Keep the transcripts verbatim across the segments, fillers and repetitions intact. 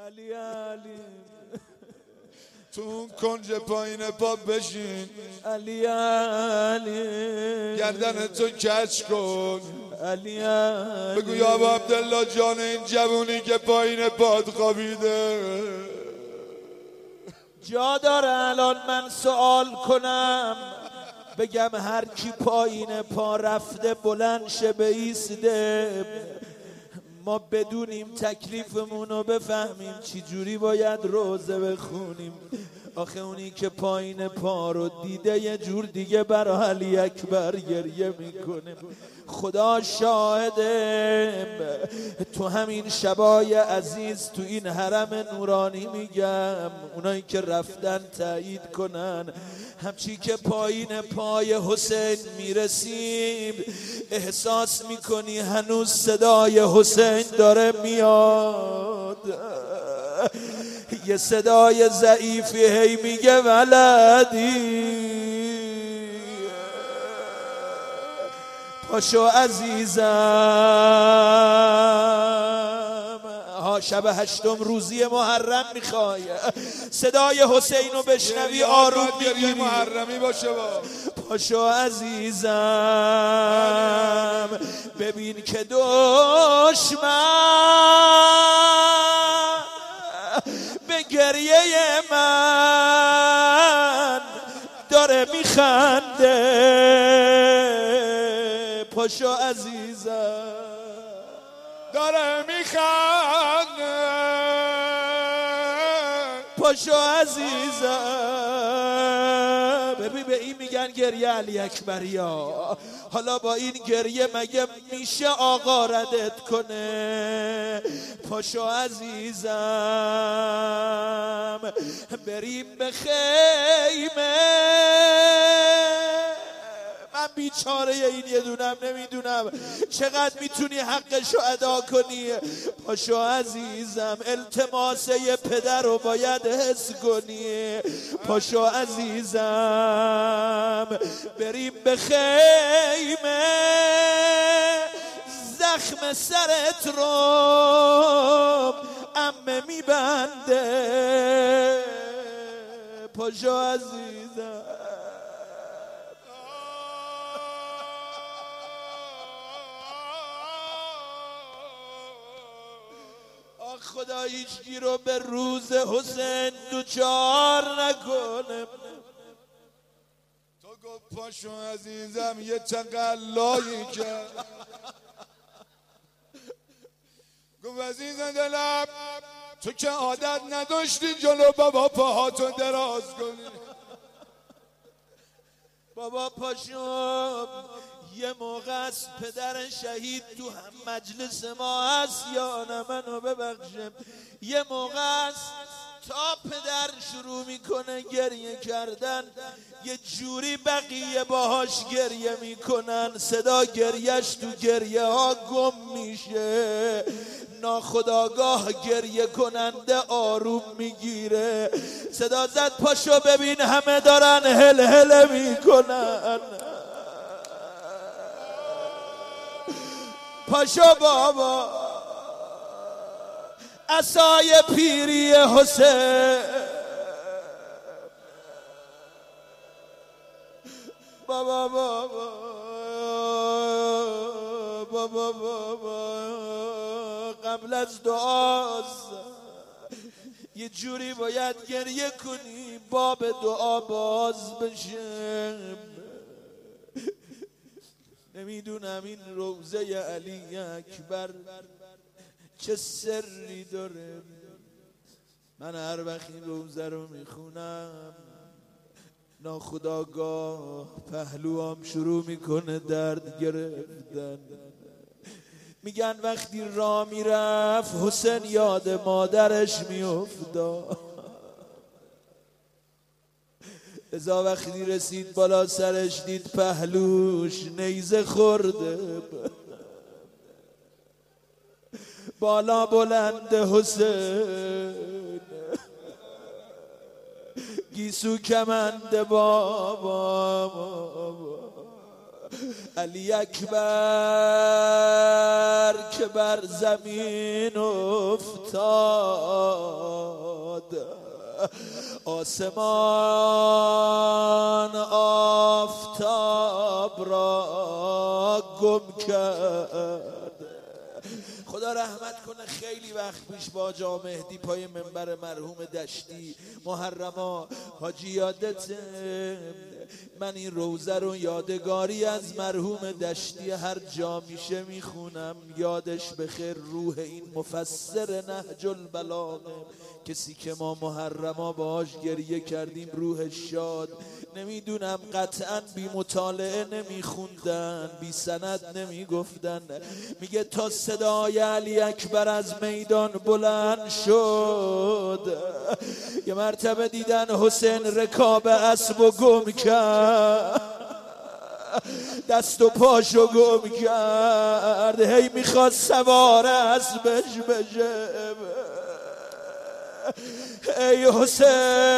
علی علی تو اون کنج پایین پا بشین، علی علی گردن تو کج کن، علی علی بگو یا ابا عبدالله جان این جوونی که پایین پاد خوابیده جا داره الان من سوال کنم بگم هر کی پایین پا رفته بلند شه بایسته، ما بدونیم تکلیفمون رو بفهمیم چی جوری باید روزه بخونیم. آخه اونی که پایین پا رو دیده یه جور دیگه برای علی اکبر گریه میکنه. خدا شاهده تو همین شبای عزیز تو این حرم نورانی میگم اونایی که رفتن تایید کنن، همچی که پایین پای حسین میرسیم احساس میکنی هنوز صدای حسین داره میاد، یه صدای ضعیفی هی میگه ولدی پاشو عزیزم. ها شب هشتم روزی محرم میخوای صدای حسین رو بشنوی آروم میگیری، محرمی باشه با پاشو عزیزم ببین که دشمن به گریه من داره میخنده، پاشو عزیزم داره میخنده، پاشو عزیزم. ببین به این میگن گریه علی اکبریا. حالا با این گریه مگه میشه آقا ردت کنه؟ پاشو عزیزم بریم به خیمه. من بیچاره این یه دونم نمیدونم چقدر میتونی حقشو ادا کنی. پاشو عزیزم التماسه پدر رو باید حس کنی. پاشو عزیزم بریم به خیمه، زخم سرت رو عمه میبنده. پاشو عزیزم خدا هیچکی رو به روز حسین دوچار نکنه. تو گفت پاشو عزیزم یه تقلایی کرد، گفت عزیزم دلم تو که عادت نداشتی جلو بابا پاهاتو دراز کنی. بابا پاشو یه موقع از پدر شهید تو هم مجلس ما هست یا نه منو ببخشم، یه موقع است تا پدر شروع میکنه گریه کردن یه جوری بقیه باهاش گریه میکنن، صدا گریهش تو گریه ها گم میشه، ناخداگاه گریه کننده آروم میگیره. صدا زد پاشو ببین همه دارن هل هل میکنن. پاشو بابا عصای پیری حسین، بابا بابا بابا بابا قبل از دعاست یه جوری باید گریه کنی باب دعا باز بشه. نمیدونم این روزه علی اکبر چه سری داره. من هر وقت این روزه رو میخونم ناخودآگاه پهلوام شروع میکنه درد گرفتن. میگن وقتی راه میرفت حسین یاد مادرش میافتاد، ازا وقتی رسید بالا سرش دید پهلوش نیزه خورده. بالا بلند حسین گیسو کمند بابا، علی اکبر که بر زمین افتاد، آسمان آفتاب را گم کرد. خدا رحمت کنه خیلی وقت پیش با آقا مهدی پای منبر مرحوم دشتی محرما حاجی یادته، من این روزه رو یادگاری از مرحوم دشتی هر جا میشه میخونم. یادش بخیر روح این مفسر نهج البلاغه، کسی که ما محرما باهاش گریه کردیم روحش شاد. نمیدونم قطعا بی مطالعه نمیخوندن، بی سند نمیگفتن. میگه تا صدای علی اکبر از میدان بلند شد، یه مرتبه دیدن حسین رکاب اسب و گم کرد، دست و پاشو گم کرد، هی میخواد سوار اسبش بشه. ای حسین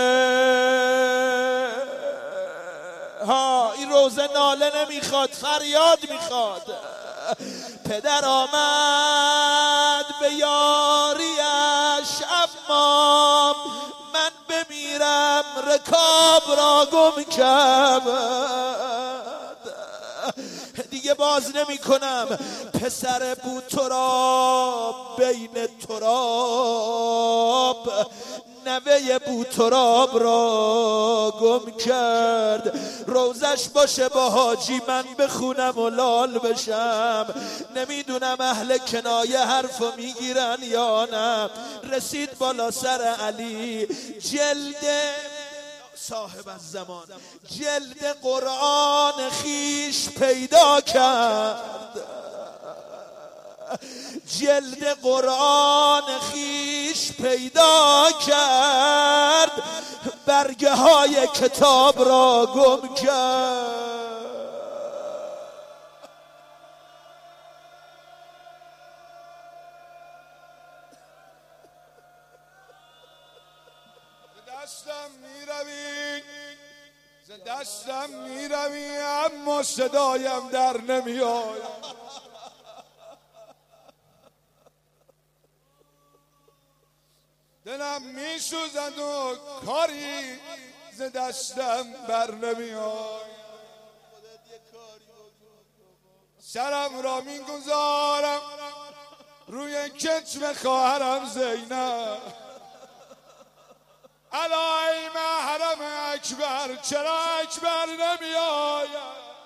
ها، این روزه ناله نمیخواد، فریاد میخواد. پدر آمد به یاریش اما من بمیرم رکاب را گم کرد. دیگه باز نمی کنم. پسر بو تراب بین تراب، نوه بو تراب را گم کرد. روزش باشه با حاجی من بخونم و لال بشم. نمیدونم اهل کنایه حرفو میگیرن یا نه. رسید بالا سر علی، جلد صاحب از زمان جلد قرآن خیش پیدا کرد، جلد قرآن خیش پیدا کرد، برگه های کتاب را گم کرد. دستم میروی دستم میروی اما صدایم در نمیاد. دلم میسوزد و کاری ز دستم بر نمیاد. سرم را میگذارم روی کتف خواهرم زینب. الای محرم اکبر چرا اکبر نمیآید؟